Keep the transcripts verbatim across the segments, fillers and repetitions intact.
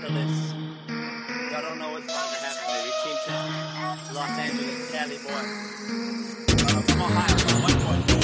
Angeles. Y'all don't know what's about to happen, baby. Team ten, Los Angeles, Cali boy. Uh, from Ohio, one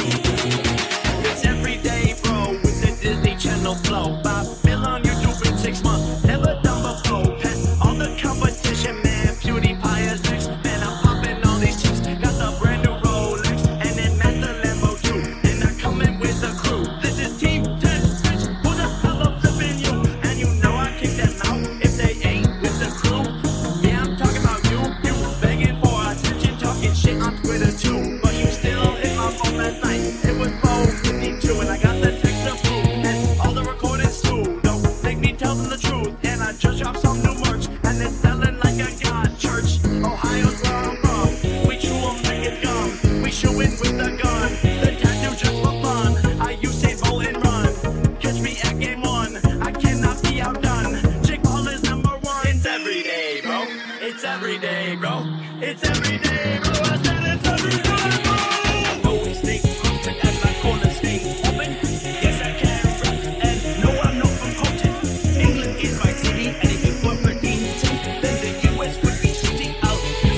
boy. It's every day, bro, with the Disney Channel flow. Five mil on YouTube in six months, never done before. Past all the competition, man. PewDiePie is next, man. I'm popping all these chicks. Got the brand new Rolex, and then at the Lambo too. And I'm coming with the crew. This is Team ten, bitch. Who the hell up flipping you? And you know I kick them out if they ain't with the crew. Yeah, I'm talking about you. You begging for attention, talking shit on Twitter too. But you still hit my phone last night. It was four fifty-two, and I got the text to prove. And all the recordings too. Don't make me tell them the truth. And I just dropped some new merch, and it's selling like a god church. Ohio's where I'm from. We chew 'em like it's gum. We shooin' with the gun. The tattoo just for fun. I use Saint Bolt and run. Catch me at game one. I cannot be outdone. Jake Paul is number one. It's every day, bro. It's every day, bro. It's every day, bro. I said it's every day, bro. I know we stay content and my corner stay open. Yes, I can rap and no, I'm not from Compton. England is my city, and if you were for D T, then the U S would be shooting out.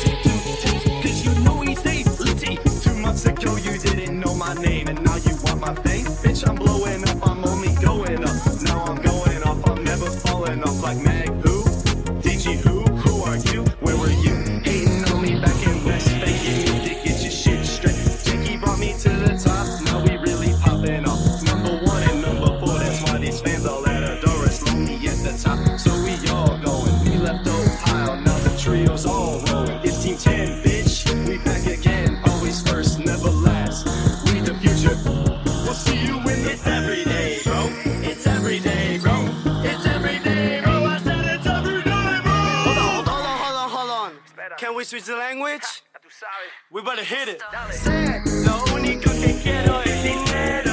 Cause you know he stayed litty. Two months ago you didn't know my name, and now you want my fame. Bitch, I'm blowing up, I'm only going up. Now I'm going off, I'm never falling off like Mag who? D G who? Who are you? Where were you? Hating on me back in West, faking me to get your shit straight. Jakey brought me to the top, now we really popping off. Number one and number four, that's why these fans all at adore us. Lonely at the top, so we all going. We left Ohio, now the trio's all rolling. It's Team ten, bitch, we back again. Always first, never last. We the future, we'll see you in the. It's every day, bro. It's every day, bro. It's every day, bro. I said it's every day, bro. Hold on, hold on, hold on, hold on. Can we switch the language? We better hit it. Lo único que quiero es dinero.